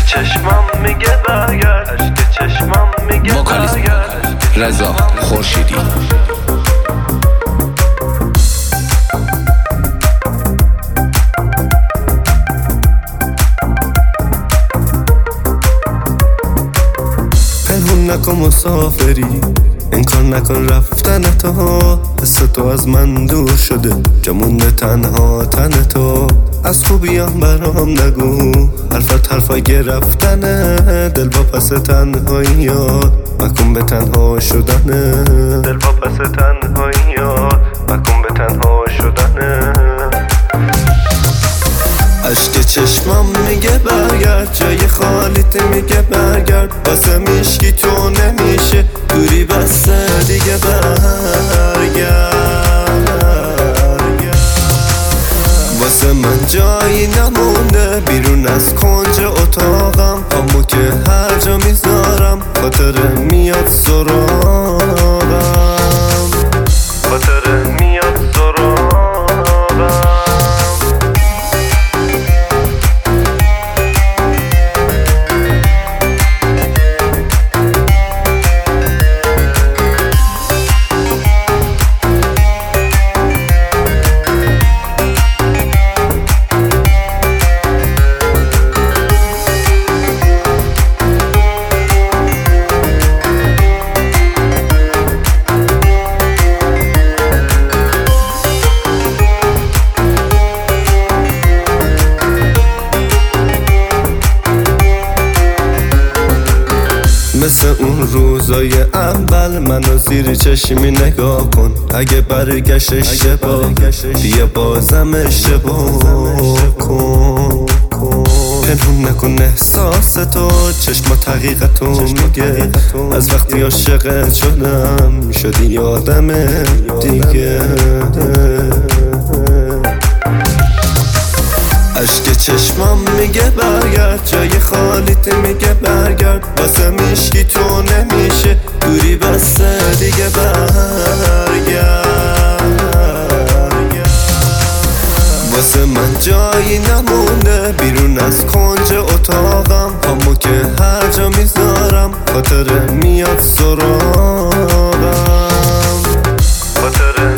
چشمم میگه برگرد، اشک چشمم میگه برگرد. رضا خورشیدی. پنهون نکن مسافری، انکار نکن رفتن تو. حس تو از من دور شده، جمونده تنها تن تو. از خوبیام برام نگو، حرفت حرفای گرفتنه. دل با پس تنهایی یاد مکن به تنها شدنه. دل با پس تنهایی یاد مکن به تنها شدنه. اشک چشمم میگه برگرد، جای خالیت میگه برگرد. واسه میشکی تو نمیشه دوری، بسه دیگه برگرد. واسه من جایی نمونده بیرون از کنج اتاقم. پامو که هر جا میذارم خاطره میاد سراغم، خاطره میاد سراغم. مثل اون روزای اول منو زیر چشمی نگاه کن. اگه برگشت اشتباه بیا بازم اشتباه کن. پنهون نکن احساس تو، چشمات حقیقتو میگه. از وقتی عاشقت شدم شدی یادم دیگه. اشک چشمم میگه برگرد، جای خالیت میگه برگرد. واسه میشکی تو نمیشه دوری، بسه دیگه برگرد. واسه من جایی نمونده بیرون از کنج اتاقم. پامو که هر جا میذارم خاطره میاد سراغم، خاطره